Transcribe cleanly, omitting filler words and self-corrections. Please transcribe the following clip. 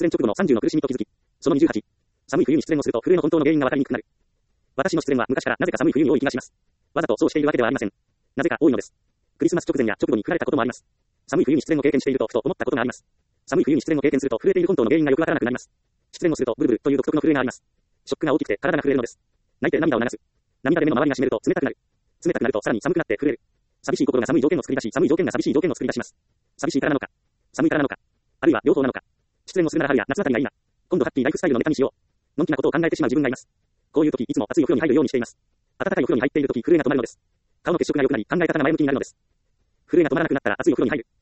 恋直後の30の苦しみと気づき。その28。寒い冬に失恋をすると震えの本当の原因がわかりにくくなる。私の失恋は昔からなぜか寒い冬に多い気がします。わざとそうしているわけではありません。なぜか多いのです。クリスマス直前や直後に振られたこともあります。寒い冬に失恋を経験しているとふと思ったことがあります。寒い冬に失恋を経験すると震えている本当の原因がよくわからなくなります。失恋をするとブルブルという独特の震えがあります。ショックが大きくて体が震えるのです。泣いて涙を流す。涙で目の周りが湿ると冷たくなる。冷たくなるとさらに寒くなって震える。寂しい心が寒い条件を作り出し、寒い条件が寂しい条件を作り出します。寂しいからなのか、寒いからなのか、あるいは両方なのか。失恋をするなら春や夏あたりがいいな。今度ハッピーライフスタイルのネタにしよう。のんきなことを考えてしまう自分がいます。こういう時いつも熱いお風呂に入るようにしています。温かいお風呂に入っている時震えが止まるのです。顔の血色が良くなり考え方が前向きになるのです。震えが止まらなくなったら熱いお風呂に入る。